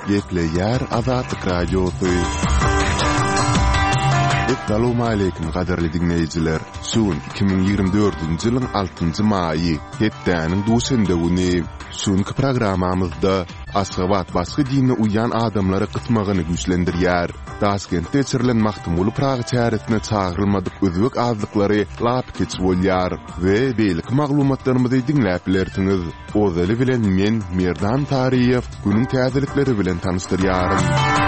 Gepleyer Azatlyk Radiosu. Assalamu alaykum gaderli dinleyijiler. Şuun 2024-nji ýylyň 6-njy maýy, hepdäniň duşende güni. Şuunky programamyzda Aşgabat başga dini uýan adamlary gysmagyny güýçlendirýär. Daşkentde geçirilen Mahtumulu Praga çäresine çağrylmadyk özbek azlyklary lap keçip bolýar we beýlik maglumatlarymyzy dinläp bilersiňiz. Ozaly bilen men Merdan Tariýew günüň täzelikleri bilen tanışdyrýarym.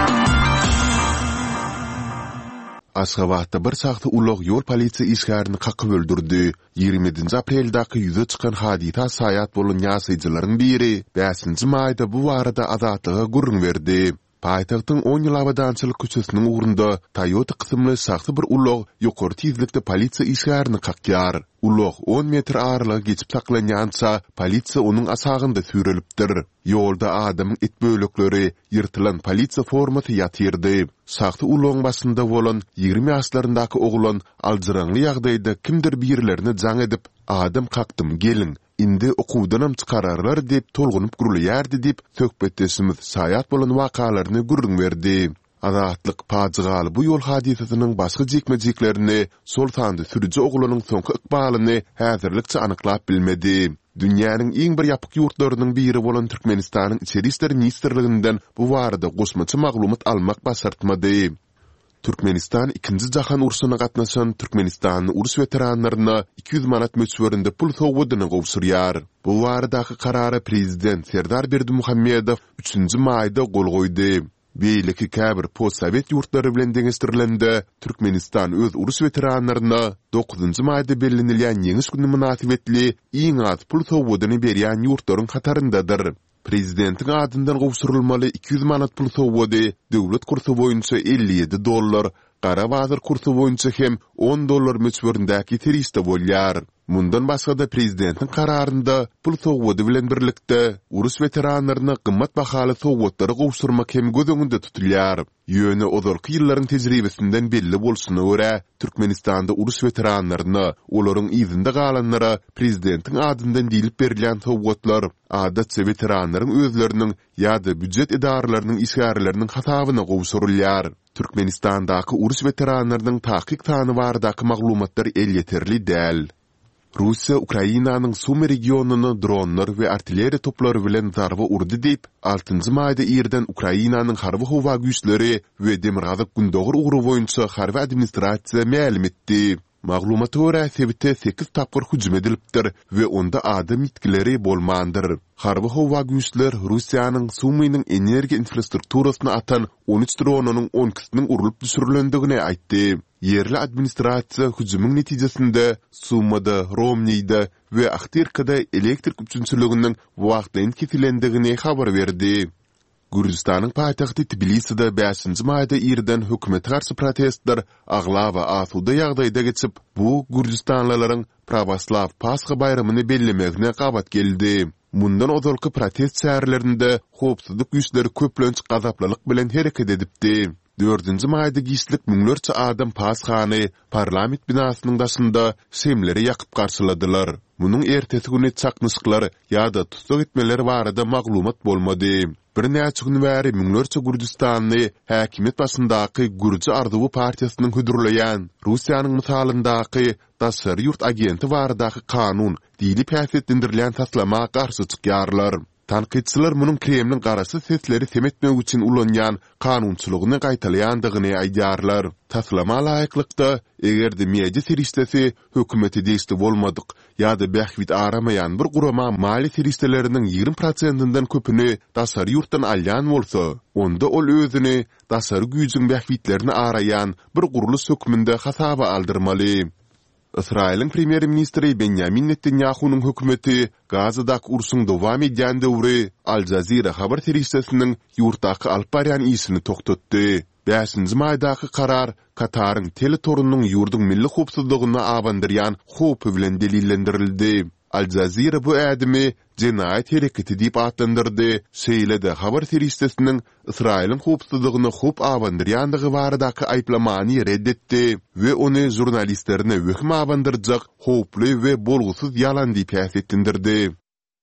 Aşgabatda bir sagty ulug ýol polisiýa işgärini kakyp öldürdi. 20 apreldaky ýüze çykan hadisa saýat bolan ýaşaýjylaryň biri 5-nji maýda bu barada azatlyga gurrun berdi. Paýtagtyň 10 ýyl abadançylyk köçesiniň ugrunda Toyota kysymly sagty bir ulug ýokary tezlikde polisiýa işgärini kakýar. Ulug 10 metr aralyga geçip saklanýança polisiýa onuň asagynda sürelipdir. Ýolda adamyň et bölekleri, ýyrtylan polisiýa formaty ýatyrdy. Sagty ulugyň başynda bolan 20 ýaşlaryndaky oglan aldyraňly ýagdaýda kimdir birlerini jaň edip, "Adam kaktym, gelin, indi okuwdanam çykararlar" dep tolgunup gurulýardy dep söhbetdeşimiz saýat bolan wakalaryny gurrun berdi. Azatlyk paçygaly bu ýol hadisasynyň başga jekmejeklerini, sol tandy sürüji oglanyň soňky ykbalyny häzirlikçe anyklap bilmedi. Dünýäniň iň bir ýapyk ýurtlarynyň biri bolan Türkmenistanyň Içeri işler ministrliginden bu barada gosmaçy maglumat almak basartmady. Türkmenistan 2-nji jahan urusyna gatnaşan Türkmenistanyň urus veteranlaryna 200 manat möçberinde pul sowgadyny gowsurýar. Bu baradaky karara prezident Serdar Berdimuhammedow 3-nji maýda gol goýdy. Beýleki käbir post-sowet ýurtlary bilen deňeşdirilende Türkmenistan öz urus veteranlaryna 9-njy maýda bellenilýän ýeňiş güni münasibetli iň az pul sowgadyny berýän ýurtlaryň kataryndadyr. Prezidentiň adyndan gowsurulmaly 200 manat pul sowgady döwlet kursy boýunça $57, gara bazar kursy boýunça hem $10 möçberindäki teriste bolýar. Mundan başga da prezidentiň kararynda pul sowgady bilen birlikde urus veteranlaryna gymmat bahaly sowgatlary gowsurmak hem göz öňünde tutulýar. Ýöne ozalky ýyllaryň tejribesinden belli bolsuny görä, Türkmenistanda urus veteranlaryna, olaryň izinde galanlara prezidentiň adyndan dilip berilýän sowgatlar adatça veteranlaryň özleriniň ýa-da büdjet idaralarynyň işgärleriniň hasabyna gowsurulýar. Türkmenistandaky urus veteranlarynyň tahkik sany baradaky maglumatlar el ýeterli däl. Russiya Ukrainanyň Sumy regionuny dronlar we artilleriýa toplary bilen zarba urdy diýip 6-njy maýda ýerden Ukrainanyň harby howa güýçleri we demirgazyk gündogur ugry boýunça harby administrasiýa ma'lum etdi. Maglumata görä sebite 8 tapyr hüjüm edilipdir we onda adam itkileri bolmandyr. Harby howa güýçler Russiýanyň Sumynyň energiýa infrastrukturasyna atan 13 dronunyň 10-synyň urulyp düşürilendigini aýtdy. Yerli administrasiýa hüjümüň netijesinde Sumada, Romneyda we Akhtirkada elektrik üçünçüliginiň wagtynda kesilendigini habar berdi. Gürjistanyň paýtagty Tbilisida 5-nji maýda ýerden hökümete garşy protestler agla we asuda ýagdaýda geçip, bu Gürjistanlylaryň Pravoslav Pasxa bayramyny bellemegine gabat geldi. Mundan ozalky protest şäherlerinde howpsuzlyk güýçleri köplenç gazaplalyk bilen hereket edipdi. 4-nji maýda giýişlik müňlerçe adam Pasxany parlament binasynyň daşynda şemleri ýakyp garşyladylar. Munyň ertesi güni çaknyşyklar ýa-da tutsak etmeleri barada maglumat bolmady. Bir näçe gün bäri müňlerçe Gürjistanly häkimet başyndaky Gürji Arzuwy partiýasynyň hödürleýän Russiýanyň mysalyndaky Daşary ýurt agenti baradaky kanun diýilip häsiýetlendirilýän taslama garşy çykýarlar. Tanqidçiler munyň Kremliň garaşy sesleri semetmek üçin ulanýan kanunçylygyny gaýtalýandygyny aýdýarlar. Taslama laýyklykda egerde media serişdesi hökümeti deýişdi bolmadyk ýa-da bähwit aramaýan bir gurama mali serişdeleriniň 20%-ndan köpüni Daşary ýurtdan alýan bolsa, onda ol özüni Daşary güýjüň bähwitlerini araýan bir guruluş hökmünde hasaba aldyrmaly. Israil'in premier ministri Benjamin Netanyahu'nun hükümeti Gazadaky ursuň dowam edýän döwri Al Jazeera habar terişdesiniň ýurtdaky alyp barýan işini toktatdy. 5-nji maýdaky karar Kataryň teletorunyň ýurdun milli howpsuzlygyna abandyrýan howpy bilen delillendirildi. Al Jazeera bu ädimi jinayet hereketi diýip atlandyrdy. Şeýlede habar terişdesiniň Israil'in howpsuzlygyny howp abandyrýandygy baradaky aýplamany reddetdi we ony jurnalistlerine wöhüm abandyrjak howply we bolgusuz ýalan diýip häsiýetlendirdi.